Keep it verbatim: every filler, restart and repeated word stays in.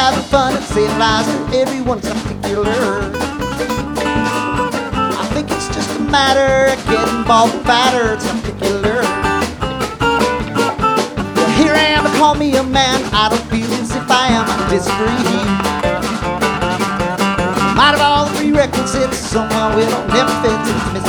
having fun and saying lies to everyone's particular. I think it's just a matter of getting bald and fatter, it's particular. Well, here I am, call me a man, I don't feel as if I am, I disagree. Out of all the prerequisites, somehow it all never fits. It's